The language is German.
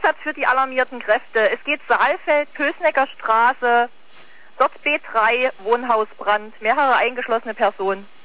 Einsatz für die alarmierten Kräfte. Es geht Saalfeld, Pösnecker Straße, dort B3, Wohnhausbrand, mehrere eingeschlossene Personen.